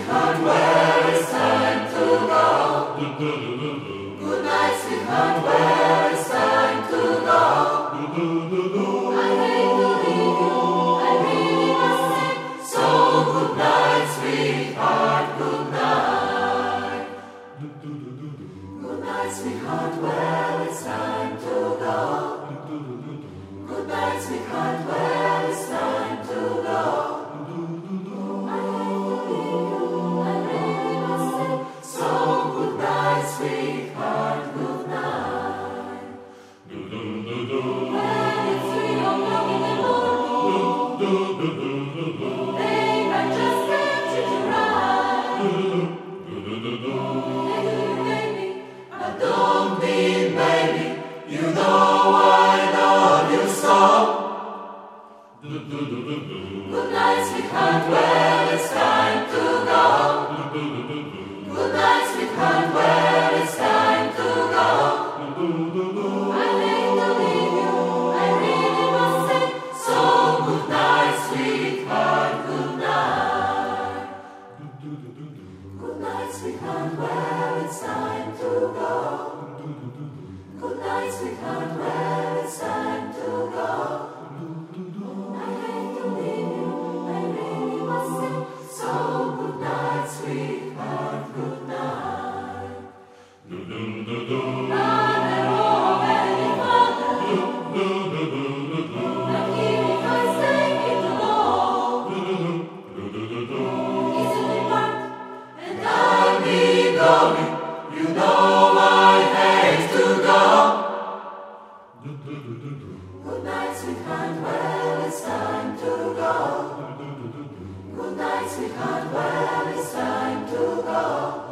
sweetheart, where it's time to go. Good night, sweetheart, where it's time to go. I hate to leave you, I really must say. So good night, sweetheart, good night. Good night, sweetheart, where it's time to go. Good night, sweetheart, where it's time to go. I hate to leave you, I really must say. So good night, sweetheart, good night. When it's 3 o'clock in the morning, babe, I just can't treat you right. Hey, baby, but don't be baby. You know I love you so. Good night, sweetheart, where it's time to go. Good night, sweetheart, where it's time to go. I hate to leave you, I really must say. So good night, sweetheart, good night. Good night, sweetheart, where it's time to go. Good night, sweetheart, where it's time to go. I hate to leave you, I really must say. So good night, sweetheart, good night. Father, oh, Heavenly Father, I'm here if I say it alone. Easily parked, and I'll be going. You know I hate to go. Good night, sweetheart, where it's time to go. Good night, sweetheart, where it's time to go.